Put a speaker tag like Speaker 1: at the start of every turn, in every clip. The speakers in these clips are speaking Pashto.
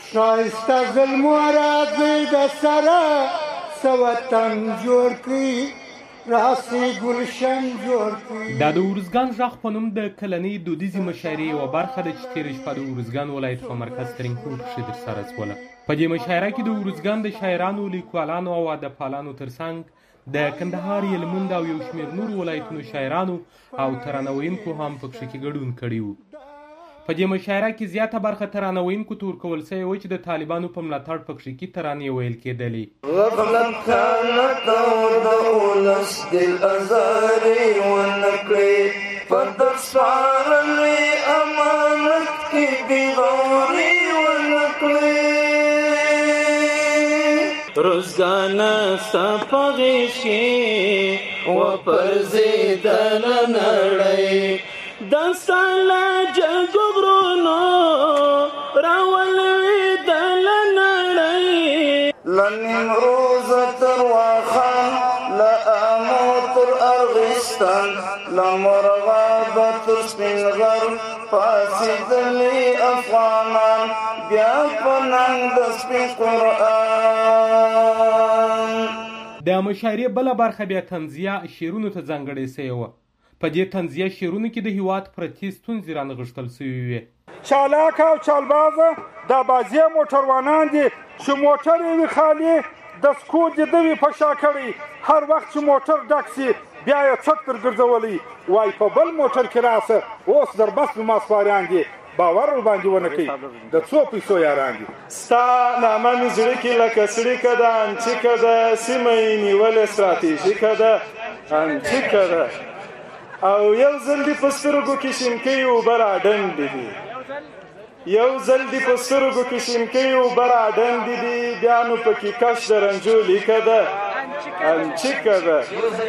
Speaker 1: شایسته ظلمو راځي د سره څه وطن جوړ کړي راسي ګلشن جوړ کړي.
Speaker 2: دا د ارزګان غږ په نوم د کلنۍ دودیزې مشاعرې یوه برخه ده چې تېره شپه د ارزګان ولایت په مرکز ترینکوټ کښې ترسره شوله. په دې مشاعره کې د ارزګان د شاعرانو، لیکوالانو او ادبپالانو ترڅنګ د کندهار، هلمند او یو شمېر نورو ولایتونو شاعرانو او ترانه ویونکو هم په کښې کې ګډون کړي وو. په دې مشاعره کې زیاته برخه ترانه ویونکو ته ورکول سوې وه چې د طالبانو په ملاتړ په کښې کې ترانې ویل کېدلې.
Speaker 3: غفلت خیانت او د اولس دل ازارې ونه کړې په در سپارلې امانت کې بېغورې ونه کړې. روزګانه ستا په غېږ کې وپرځېدله نړۍ د ستا له جګو غرونو راولوېدله نړۍ. له نیمروزه تر واخان له امو تر ارغستان له مرغابه تر سپین غر پاڅېدلي افغانان بیا په ننګ د سپین قرآن.
Speaker 2: د مشاعرې بله برخه بیا تنزیه شعرونو ته ځانګړې سوې وه. په دې تنزیه شعرونو کې د هېواد پرتې ستونزې رانغښتل سوې وې.
Speaker 1: چالاک او چالبازه دا بازي موټروانان دي چې موټر یې وي خالي د سکو د ده وي په شا کړی. هر وخت چې موټر ډک سي بیا یې څټ در ګرځولی وایي په بل موټر کې راسه اوس در بس نما سپاریان دي باور ورباندې ونه کوي د څو پیسو یاران دي.
Speaker 4: ستا نامه مې زړه کې لکه څړیکه ده انچیکه ده سیمه یې نیولې ستراتیژیکه ده انچیکه ده او یو ځل دې په سترګو کې شینکۍ اوبه راډنډې دي یو ځل دې په سترګو کې شینکۍ اوبه راډنډې دي بیا نو پکې کش د رنجو لیکه ده انچیکه ده.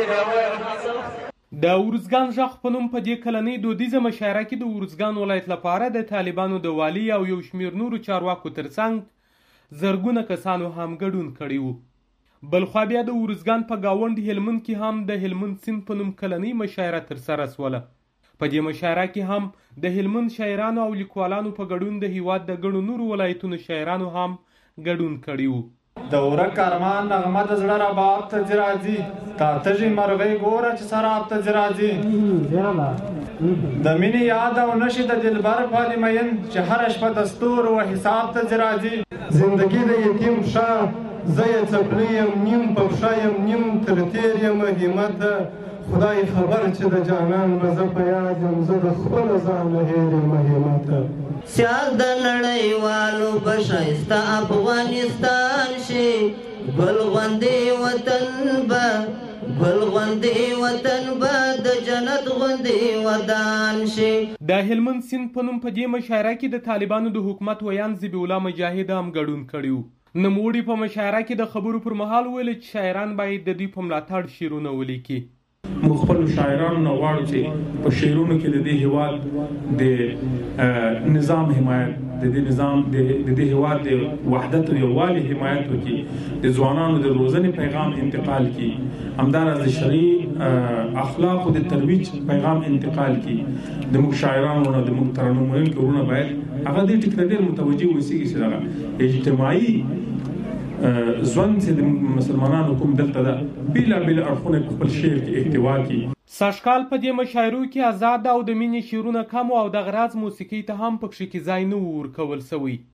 Speaker 2: د ارزګان غږ په نوم په دې کلنۍ دودیزه مشاعره کې د ارزګان ولایت لپاره د طالبانو د والي او یو شمېر نورو چارواکو ترڅنګ زرګونه کسانو هم ګډون کړی وو. بلخوا بیا د ارزګان په ګاونډ هلمند کې هم د هلمند سیند په نوم کلنۍ مشاعره ترسره شوله. په دې مشاعره کې هم د هلمند شاعرانو او لیکوالانو په ګډون د هېواد د ګڼو نورو ولایتونو شاعرانو هم ګډون کړي وو.
Speaker 5: د ورک ارمان نغمه د زړه رباب ته ځي راځي تا تږې مرغۍ ګوره چې سراب ته ځي راځي د مینې یاد او نشي د دلبر پالي مین چې هره شپه د ستورو و حساب ته ځي راځي. زندګي د یتیم پښه زه یې څپلۍ یم نیم په پښه یم نیم تر تېر یم همت ده خدای خبر چې د جانان به زه په یاد یم زه د خپل ځانه هېر یم همت ده.
Speaker 3: سیال د نړیوالو به ښایسته افغانستان شي ګل غوندې وطن به د جنت غوندې ودان شي.
Speaker 2: د هلمند سیند په نوم په دې مشاعره کې د طالبانو د حکومت ویان ذبیح الله مجاهد هم ګډون کړي وو. نوموړي په مشاعره کې د خبرو پر مهال ویل چې شاعران باید د دوی په ملاتړ شعرونه ولیکي.
Speaker 6: موږ خپلو شاعرانو نه غواړو چې په شعرونو کې د دې هېواد د نظام حمایت د دې هېواد د وحدت او یووالي حمایت وکړي د ځوانانو د روزنې پیغام انتقال کړي همداراز د شرعي اخلاقو د ترویج پیغام انتقال کړي. د موږ شاعرانو نه د موږ ترانو ویونکي ورونه باید هغه دې ټکي ته ډېر متوجه اوسېږي چې دغه اجتماعي ژوند چې د مسلمانانو کوم دلته ده بېلابېل اړخونه په خپل شعر کې احتوا کړي.
Speaker 2: سږکال په دې مشاعرو کې آزاد او د مینې شعرونه کم او د غراز موسیقۍ ته هم په کښې کې ځای نه و ورکول سوی.